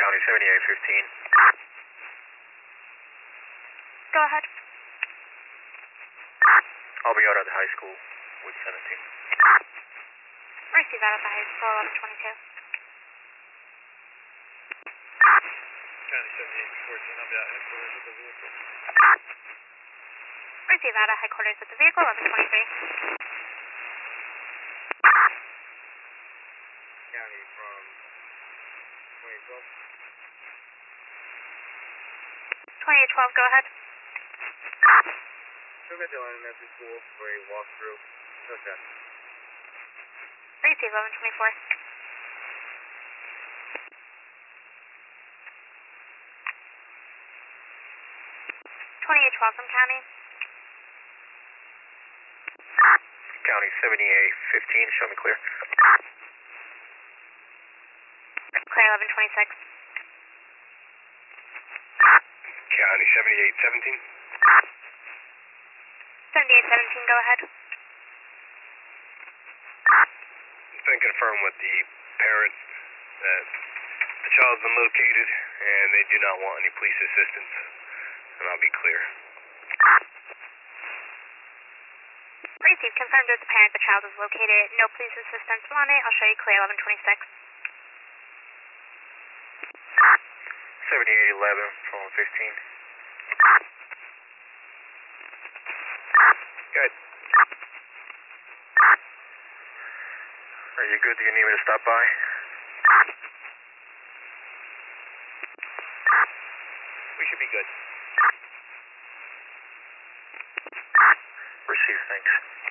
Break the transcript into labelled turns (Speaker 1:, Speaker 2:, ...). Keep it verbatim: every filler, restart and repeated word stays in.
Speaker 1: County seventy-eight fifteen.
Speaker 2: Go ahead.
Speaker 1: I'll be out at the high school with seventeen.
Speaker 2: Receive out at the high school, eleven twenty-two.
Speaker 1: County seventy-eight fourteen, I'll be at headquarters with the vehicle.
Speaker 2: Receive out at headquarters with the vehicle, eleven twenty-three.
Speaker 1: County from twenty twelve.
Speaker 2: twenty-eight twelve, go ahead.
Speaker 1: Still got the line at the school for a walkthrough. Okay.
Speaker 2: Receive, eleven twenty-four. twenty-eight twelve from County.
Speaker 1: County seventy-eight fifteen, show me clear.
Speaker 2: Clear, eleven twenty-six.
Speaker 1: County seventy-eight seventeen.
Speaker 2: seventy-eight seventeen, go ahead.
Speaker 1: It's been confirmed with the parents that the child's been located and they do not want any police assistance. And I'll be clear.
Speaker 2: Receive, confirmed with the parent the child is located. No police assistance wanted. I'll show you clear, eleven twenty-six.
Speaker 1: seventy-eight eleven, phone fifteen. Good. Are you good? Do you need me to stop by? We should be good. Receive, thanks.